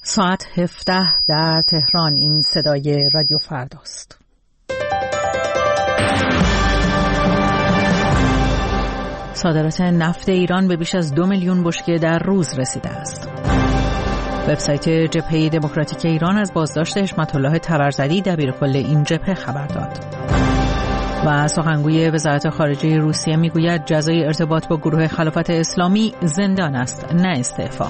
ساعت 17 در تهران. این صدای رادیو فرداست. صادرات نفت ایران به بیش از 2 میلیون بشکه در روز رسیده است. وبسایت جبهه دموکراتیک ایران از بازداشت حشمت الله طبرزدی دبیرکل این جبهه خبر داد. و سخنگوی وزارت خارجه روسیه میگوید جزای ارتباط با گروه خلافت اسلامی زندان است، نه استعفا.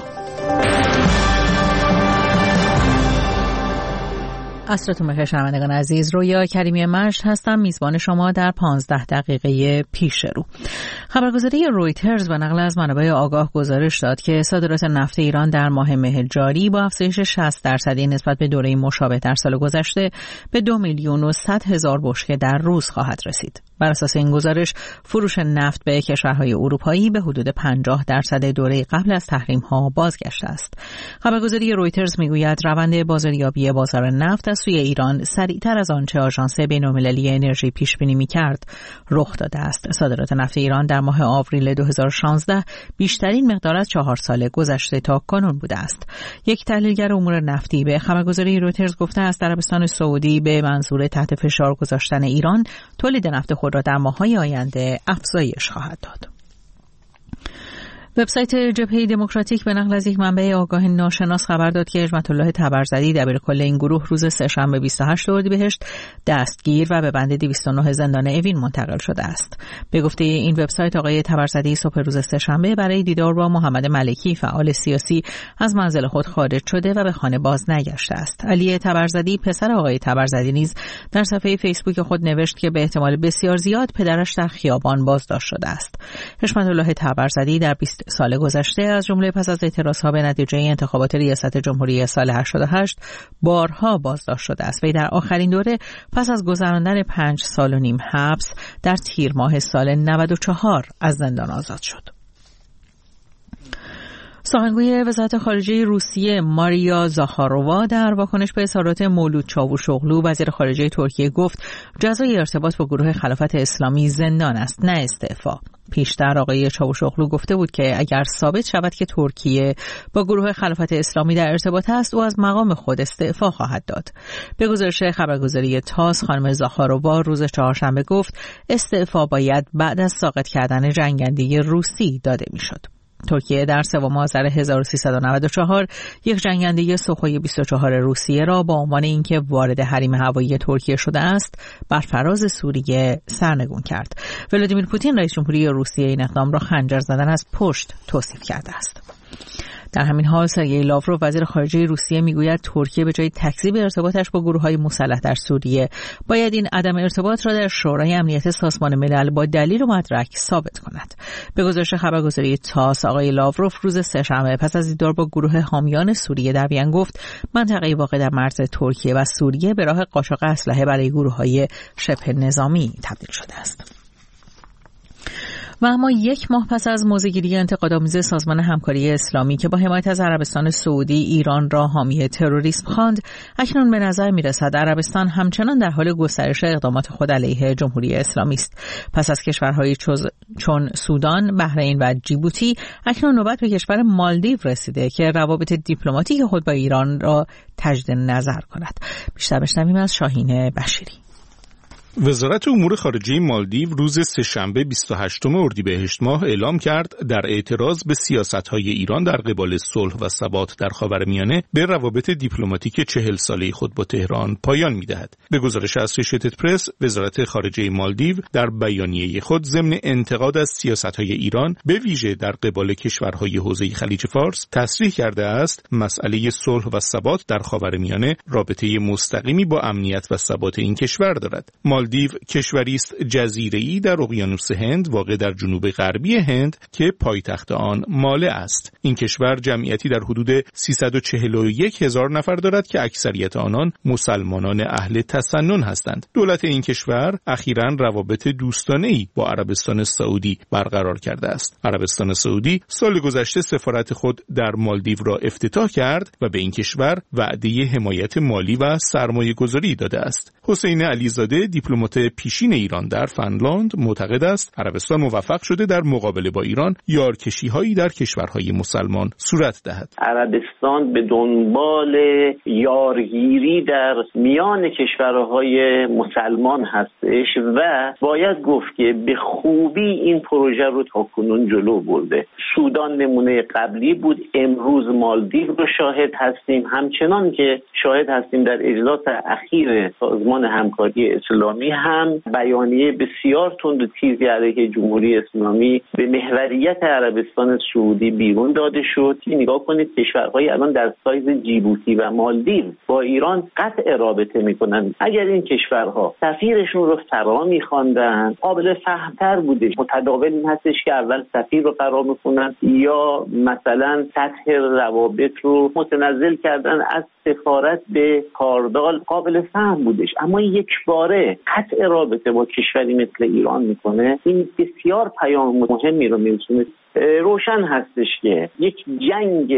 عصرتون بخیر شنوندگان عزیز، رویا کریمی مشت هستم، میزبان شما در 15 دقیقه پیش رو. خبرگزاری رویترز به نقل از منابع آگاه گزارش داد که صادرات نفت ایران در ماه مه جاری با افزایش 60% نسبت به دوره مشابه در سال گذشته به 2,100,000 بشکه در روز خواهد رسید. بر اساس این گزارش فروش نفت به کشورهای اروپایی به حدود 50% دوره قبل از تحریم‌ها بازگشته است. خبرگزاری رویترز میگوید روند بازاریابی بازار نفت از سوی ایران سریعتر از آنچه آژانس بین‌المللی انرژی پیش بینی می‌کرد رخ داده است. صادرات نفت ایران در ماه آوریل 2016 بیشترین مقدار از 4 سال گذشته تا کنون بوده است. یک تحلیلگر امور نفتی به خبرگزاری رویترز گفته است عربستان سعودی به منظور تحت فشار گذاشتن ایران تولید نفت خود را در ماه‌های آینده افزایش خواهد داد. وبسایت جبهه دموکراتیک به نقل از یک منبع آگاه ناشناس خبر داد که حشمت الله طبرزدی دبیرکل این گروه روز سه‌شنبه 28 اردیبهشت دستگیر و به بند 209 زندان اوین منتقل شده است. به گفته این وبسایت آقای طبرزدی صبح روز سه‌شنبه برای دیدار با محمد ملکی فعال سیاسی از منزل خود خارج شده و به خانه باز نگشته است. علی طبرزدی پسر آقای طبرزدی نیز در صفحه فیسبوک خود نوشت که به احتمال بسیار زیاد پدرش در خیابان بازداشت شده است. حشمت الله طبرزدی در 20 سال گذشته از جمله پس از اعتراضها به نتیجه انتخابات ریاست جمهوری سال 88 بارها بازداشت شده است. وی در آخرین دوره پس از گذراندن 5 سال و نیم حبس در تیر ماه سال 94 از زندان آزاد شد. سخنگوی وزارت خارجه روسیه ماریا زاخارۆوا در واکنش به اظهارات مولود چاوشوغلو وزیر خارجه ترکیه گفت جزای ارتباط با گروه خلافت اسلامی زندان است، نه استعفا. پیشتر آقای چاوشوغلو گفته بود که اگر ثابت شود که ترکیه با گروه خلافت اسلامی در ارتباط است او از مقام خود استعفا خواهد داد. به گزارش خبرگزاری تاس خانم زاخارۆوا روز چهارشنبه گفت استعفا باید بعد از ساقط کردن جنگنده روسی داده میشد. ترکیه در 3 آذر 1394 یک جنگنده سوخوی 24 روسیه را با عنوان اینکه وارد حریم هوایی ترکیه شده است بر فراز سوریه سرنگون کرد. ولادیمیر پوتین رئیس جمهوری روسیه این اقدام را خنجر زدن از پشت توصیف کرده است. در همین حال سرگئی لاوروف وزیر خارجه روسیه میگوید ترکیه به جای تکذیب ارتباطش با گروه‌های مسلح در سوریه باید این عدم ارتباط را در شورای امنیت سازمان ملل با دلیل و مدرک ثابت کند. به گزارش خبرگزاری تاس آقای لاوروف روز سه‌شنبه پس از دیدار با گروه حامیان سوریه در وین گفت منطقه واقع در مرز ترکیه و سوریه به راه قاچاق اسلحه برای گروه‌های شبه نظامی تبدیل شده است. و اما 1 ماه پس از موضع‌گیری انتقادآمیز سازمان همکاری اسلامی که با حمایت از عربستان سعودی ایران را حامی تروریسم خواند، اکنون به نظر می‌رسد عربستان همچنان در حال گسترش اقدامات خود علیه جمهوری اسلامی است. پس از کشورهای چون سودان، بحرین و جیبوتی، اکنون نوبت به کشور مالدیو رسیده که روابط دیپلماتیک خود با ایران را تجدید نظر کند. بیشتر بشنویم از شاهین بشیری. وزارت امور خارجه مالدیو روز سه‌شنبه 28 اردیبهشت ماه اعلام کرد در اعتراض به سیاست‌های ایران در قبال صلح و ثبات در خاورمیانه به روابط دیپلماتیک 40 ساله خود با تهران پایان می‌دهد. به گزارش اسوشیتد پرس، وزارت خارجه مالدیو در بیانیه خود ضمن انتقاد از سیاست‌های ایران به ویژه در قبال کشورهای حوزه خلیج فارس تصریح کرده است مسئله صلح و ثبات در خاورمیانه رابطه مستقیمی با امنیت و ثبات این کشور دارد. مالدیو کشوری است جزیره‌ای در اقیانوس هند واقع در جنوب غربی هند که پایتخت آن ماله است. این کشور جمعیتی در حدود 341,000 نفر دارد که اکثریت آنان مسلمانان اهل تسنن هستند. دولت این کشور اخیراً روابط دوستانه‌ای با عربستان سعودی برقرار کرده است. عربستان سعودی سال گذشته سفارت خود در مالدیو را افتتاح کرد و به این کشور وعده حمایت مالی و سرمایه‌گذاری داده است. حسین علیزاده دیپلمات دیپلمات پیشین ایران در فنلاند معتقد است عربستان موفق شده در مقابله با ایران یارکشی‌هایی در کشورهای مسلمان صورت دهد. عربستان به دنبال یارگیری در میان کشورهای مسلمان هستش و باید گفت که به خوبی این پروژه رو تاکنون جلو برده. سودان نمونه قبلی بود، امروز مالدیو رو شاهد هستیم، همچنان که شاهد هستیم در اجلاس اخیر سازمان همکاری اسلامی هم بیانیه بسیار تند و تیزی علیه جمهوری اسلامی به محوریت عربستان سعودی بیرون داده شد. نگاه کنید کشورهای الان در سایز جیبوتی و مالدیو با ایران قطع رابطه میکنن. اگر این کشورها سفیرشون رو فرا میخواندن قابل فهمتر بوده. متداول این هستش که اول سفیر رو فرا میخونن یا مثلا سطح روابط رو متنزل کردن از سفارت به کاردال، قابل فهم بودش. اما یک باره قطع رابطه با کشوری مثل ایران میکنه، این بسیار پیام مهمی رو میرسونه. روشن هستش که یک جنگ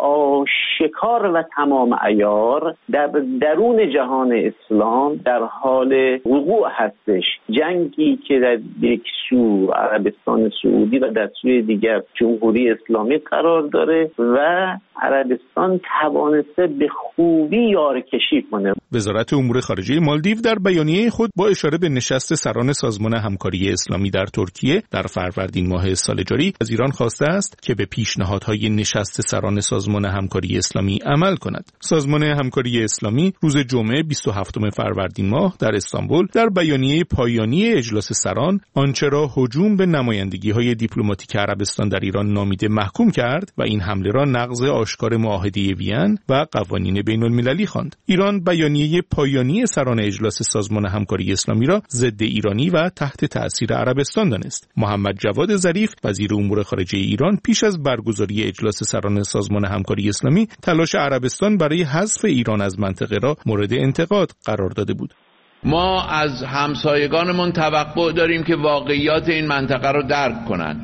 آشکار و تمام عیار در درون جهان اسلام در حال وقوع هستش. جنگی که در یک سو عربستان سعودی و در سوی دیگر جمهوری اسلامی قرار داره و عربستان توانسته به خوبی یارکشی کنه. وزارت امور خارجه مالدیو در بیانیه خود با اشاره به نشست سران سازمان همکاری اسلامی در ترکیه در فروردین ماه سال جاری از ایران خواسته است که به پیشنهادهای نشست سران سازمان همکاری اسلامی عمل کند. سازمان همکاری اسلامی روز جمعه 27 فروردین ماه در استانبول در بیانیه پایانی اجلاس سران آنچه را هجوم به نمایندگی‌های دیپلماتیک عربستان در ایران نامیده محکوم کرد و این حمله را نقض آشکار معاهده وین و قوانین بین‌المللی خواند. ایران بیانیه پایانی سران اجلاس سازمان همکاری اسلامی را ضد ایرانی و تحت تأثیر عربستان دانست. محمد جواد ظریف وزیر امور خارجه ایران پیش از برگزاری اجلاس سران سازمان همکاری اسلامی تلاش عربستان برای حذف ایران از منطقه را مورد انتقاد قرار داده بود. ما از همسایگانمون توقع داریم که واقعیات این منطقه رو درک کنن.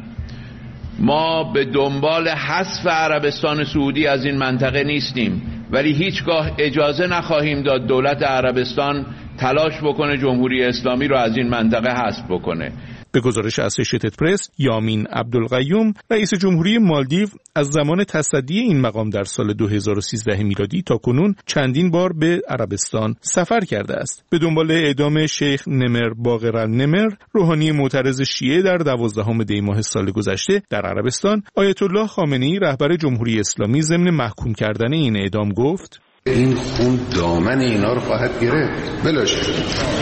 ما به دنبال حذف عربستان سعودی از این منطقه نیستیم، ولی هیچگاه اجازه نخواهیم داد دولت عربستان تلاش بکنه جمهوری اسلامی رو از این منطقه حذف بکنه. به گزارش اسوشیتد پرس، یامین عبدالقیوم رئیس جمهوری مالدیو از زمان تصدی این مقام در سال 2013 میلادی تا کنون چندین بار به عربستان سفر کرده است. به دنبال اعدام شیخ نمر باقرالنمر، روحانی معترض شیعه در 12 دی ماه سال گذشته در عربستان، آیت الله خامنه‌ای رهبر جمهوری اسلامی ضمن محکوم کردن این اعدام گفت: این خون دامن اینا رو خواهد گرفت. بلاش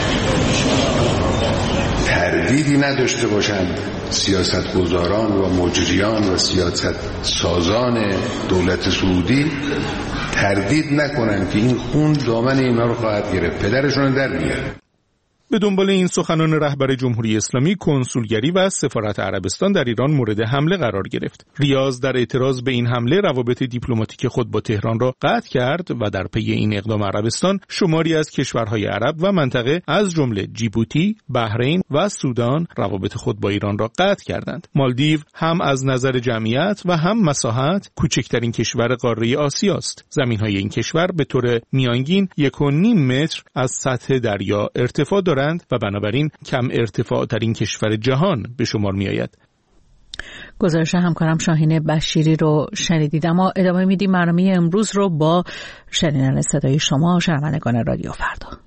تردیدی نداشته باشند سیاستگزاران و مجریان و سیاست سازان دولت سعودی، تردید نکنند که این خون دامن اینا رو خواهد گرفت، پدرشون در میاره. به دنبال این سخنان رهبر جمهوری اسلامی، کنسولگری و سفارت عربستان در ایران مورد حمله قرار گرفت. ریاض در اعتراض به این حمله روابط دیپلماتیک خود با تهران را قطع کرد و در پی این اقدام عربستان شماری از کشورهای عرب و منطقه از جمله جیبوتی، بحرین و سودان روابط خود با ایران را قطع کردند. مالدیو هم از نظر جمعیت و هم مساحت کوچکترین کشور قاره آسیا است. زمین‌های این کشور به طور میانگین 1.5 متر از سطح دریا ارتفاع دارند و بنابراین کم ارتفاع ترین کشور جهان به شمار می آید. گزارش همکارم شاهین بشیری رو شنیدید. اما ادامه میدیم برنامه امروز رو با شنیدن صدای شما شنوندگان رادیو فردا.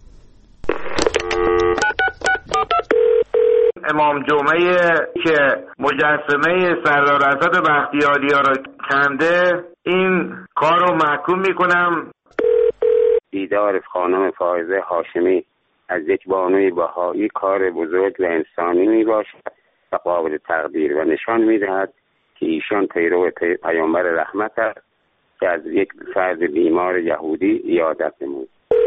امام جمعه که مجسمه سردار اسد بختیاری‌ها را کنده، این کار رو محکوم میکنم. دیدار خانم فائزه هاشمی از یک بانوی بهایی کار بزرگ و انسانی می باشد و قابل تقدیر و نشان می دهد که ایشان پیرو پیامبر رحمت است که از یک فرد بیمار یهودی عیادت نمود.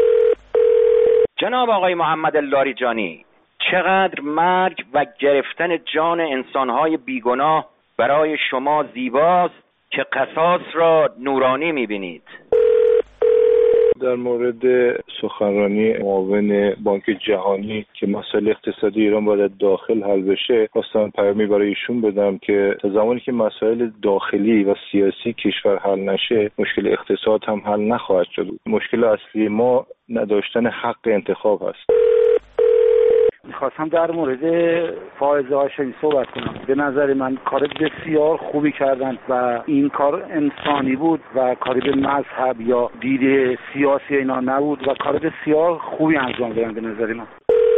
جناب آقای محمد لاریجانی، چقدر مرگ و گرفتن جان انسانهای بیگناه برای شما زیباست که قصاص را نورانی می بینید. در مورد سخنرانی معاون بانک جهانی که مسائل اقتصادی ایران باید داخل حل بشه، خواستم پیامی برای ایشون بدم که تا زمانی که مسائل داخلی و سیاسی کشور حل نشه، مشکل اقتصاد هم حل نخواهد شد. مشکل اصلی ما نداشتن حق انتخاب است. میخواستم در مورد فائزه هاشمی صحبت کنم. به نظر من کار بسیار خوبی کردن و این کار انسانی بود و کاری به مذهب یا دید سیاسی اینا نبود و کار بسیار خوبی انجام دادن به نظر من.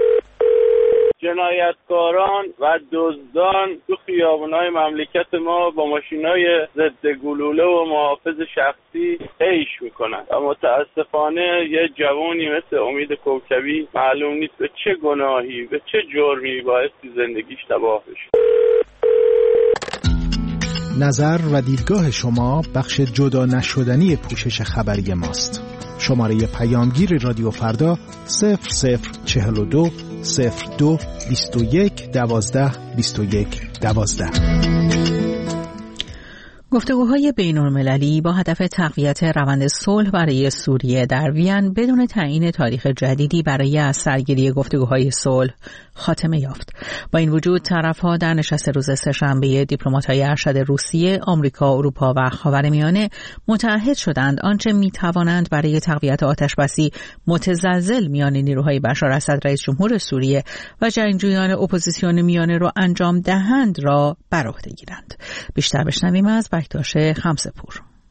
جنایتکاران و دزدان تو خیابونای مملکت ما با ماشینای ضد گلوله و محافظ شخصی عیش میکنن و متاسفانه یه جوانی مثل امید کوکبی معلوم نیست به چه گناهی به چه جرمی بایستی زندگیش تباه بشه. نظر و دیدگاه شما بخش جدا نشدنی پوشش خبری ماست. شماره پیامگیر رادیو فردا 0042 02 21 12 21 12. گفتگوهای بین‌المللی با هدف تقویت روند صلح برای سوریه در وین بدون تعیین تاریخ جدیدی برای از سرگیری گفتگوهای صلح خاتمه یافت. با این وجود طرف‌ها در نشست روز سه‌شنبه دیپلمات‌های ارشد روسیه، آمریکا، اروپا و خاورمیانه متعهد شدند آنچه می‌توانند برای تقویت آتش‌بسی متزلزل میان نیروهای بشار اسد رئیس جمهور سوریه و جنگجویان اپوزیسیون میانه را انجام دهند را بر عهده گیرند. بیشتر بشنویم از بکتاش خمسه‌پور.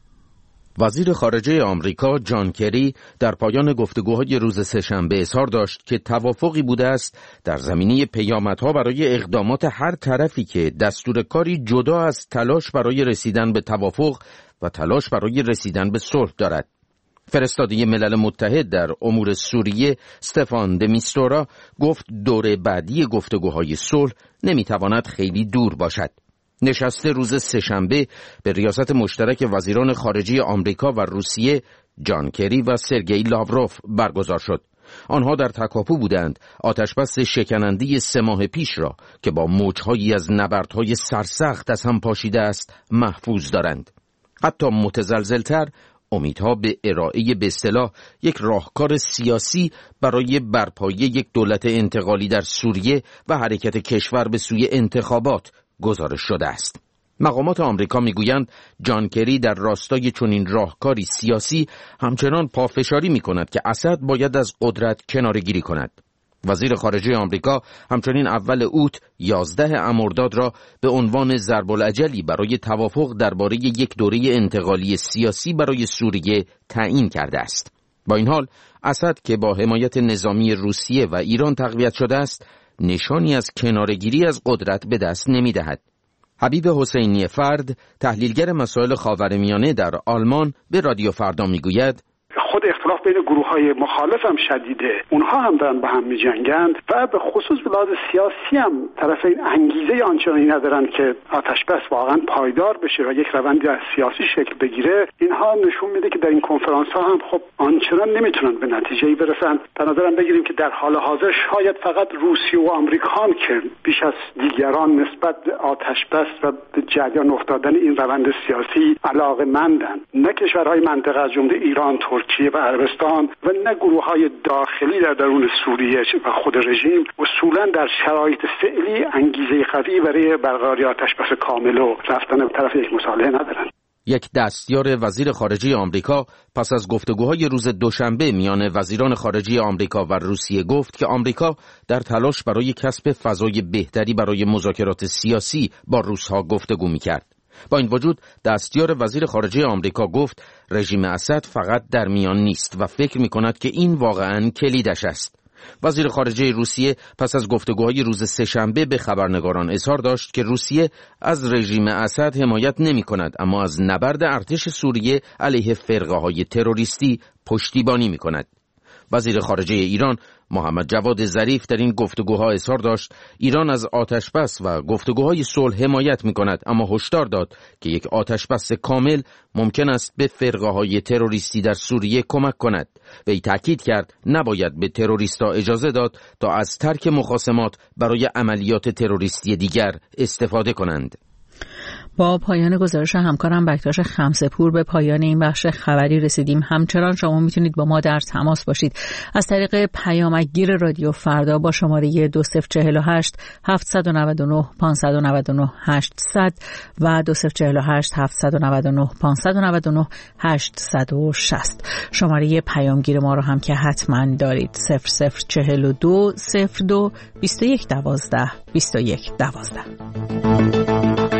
وزیر خارجه آمریکا جان کری در پایان گفتگوهای روز سه‌شنبه اظهار داشت که توافقی بوده است در زمینه پیامدها برای اقدامات هر طرفی که دستور کاری جدا از تلاش برای رسیدن به توافق و تلاش برای رسیدن به صلح دارد. فرستاده ملل متحد در امور سوریه استفان د میستورا گفت دور بعدی گفتگوهای صلح نمیتواند خیلی دور باشد. نشست روز سه‌شنبه به ریاست مشترک وزیران خارجه آمریکا و روسیه جان کری و سرگئی لاوروف برگزار شد. آنها در تکاپو بودند آتشبس شکننده 3 ماه پیش را که با موجهایی از نبردهای سرسخت از هم پاشیده است محفوظ دارند. حتی متزلزلتر امیدها به ارائه به اصطلاح یک راهکار سیاسی برای برپایی یک دولت انتقالی در سوریه و حرکت کشور به سوی انتخابات گزارش شده است. مقامات آمریکا میگویند جان کری در راستای چنین راهکاری سیاسی همچنان پافشاری میکند که اسد باید از قدرت کناره‌گیری کند. وزیر خارجه آمریکا همچنین اول اوت 11 مرداد را به عنوان ضرب العجلی برای توافق درباره یک دوره انتقالی سیاسی برای سوریه تعیین کرده است. با این حال اسد که با حمایت نظامی روسیه و ایران تقویت شده است نشانی از کناره‌گیری از قدرت به دست نمی‌دهد. حبیب حسینی فرد، تحلیلگر مسائل خاورمیانه در آلمان، به رادیو فردا میگوید خود اختلاف بین گروه‌های مخالف هم شدیده، اونها هم دارن با هم می‌جنگند و به خصوص به لحاظ سیاسی هم طرفین انگیزه آنچنانی ندارن که آتشبس واقعا پایدار بشه و یک روند سیاسی شکل بگیره. اینها نشون میده که در این کنفرانس‌ها هم خب آنچنان نمیتونن به نتیجه‌ای برسن. به نظرم بگیریم که در حال حاضر شاید فقط روسیه و آمریکا که بیش از دیگران نسبت به آتشبس و به جریان افتادن این روند سیاسی علاقه‌مندند، نه کشورهای منطقه از جمله ایران، ترکیه و عربستان و نه گروه‌های داخلی در درون سوریه و خود رژیم اصولاً در شرایط فعلی انگیزه قوی برای برقراری آتشبس کامل و رفتن به طرف یک مصالحه ندارند. یک دستیار وزیر خارجه آمریکا پس از گفتگوهای روز دوشنبه میان وزیران خارجه آمریکا و روسیه گفت که آمریکا در تلاش برای کسب فضای بهتری برای مذاکرات سیاسی با روس‌ها گفتگو می‌کرد. با این وجود دستیار وزیر خارجه آمریکا گفت رژیم اسد فقط در میان نیست و فکر می‌کند که این واقعاً کلیدش است. وزیر خارجه روسیه پس از گفتگوهای روز سه‌شنبه به خبرنگاران اظهار داشت که روسیه از رژیم اسد حمایت نمی‌کند اما از نبرد ارتش سوریه علیه فرقه‌های تروریستی پشتیبانی می‌کند. وزیر خارجه ایران محمد جواد ظریف در این گفتگوها اظهار داشت ایران از آتشبس و گفتگوهای صلح حمایت می‌کند اما هشدار داد که یک آتشبس کامل ممکن است به فرقه‌های تروریستی در سوریه کمک کند. وی تاکید کرد نباید به تروریست‌ها اجازه داد تا از ترک مخاصمات برای عملیات تروریستی دیگر استفاده کنند. با پایان گزارش همکارم بکتاش خمسه‌پور به پایان این بخش خبری رسیدیم. همچنان شما میتونید با ما در تماس باشید از طریق پیامکگیر رادیو فردا با شماره 2048 799 599 800 و 2048 799 599 860. شماره پیامگیر ما رو هم که حتما دارید 0042 02 21 12 21 12.